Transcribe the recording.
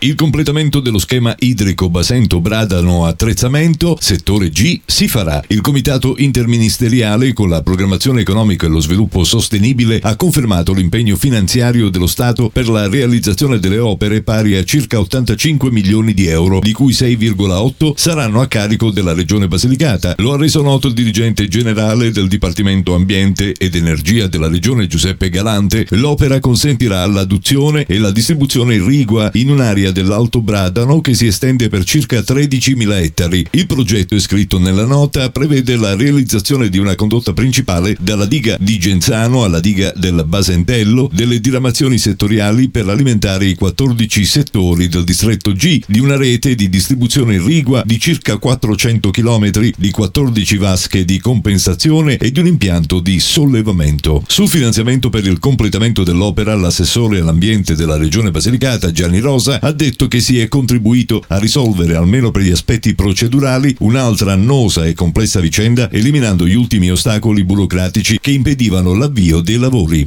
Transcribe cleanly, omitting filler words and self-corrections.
Il completamento dello schema idrico Basento Bradano Attrezzamento, settore G, si farà. Il Comitato Interministeriale con la programmazione economica e lo sviluppo sostenibile ha confermato l'impegno finanziario dello Stato per la realizzazione delle opere pari a circa 85 milioni di euro, di cui 6,8 saranno a carico della Regione Basilicata. Lo ha reso noto il dirigente generale del Dipartimento Ambiente ed Energia della Regione Giuseppe Galante. L'opera consentirà l'adduzione e la distribuzione irrigua in un'area dell'Alto Bradano che si estende per circa 13.000 ettari. Il progetto, iscritto nella nota, prevede la realizzazione di una condotta principale dalla diga di Genzano alla diga del Basentello, delle diramazioni settoriali per alimentare i 14 settori del distretto G, di una rete di distribuzione irrigua di circa 400 km, di 14 vasche di compensazione e di un impianto di sollevamento. Sul finanziamento per il completamento dell'opera, l'assessore all'ambiente della Regione Basilicata, Gianni Rosa, ha detto che si è contribuito a risolvere, almeno per gli aspetti procedurali, un'altra annosa e complessa vicenda, eliminando gli ultimi ostacoli burocratici che impedivano l'avvio dei lavori.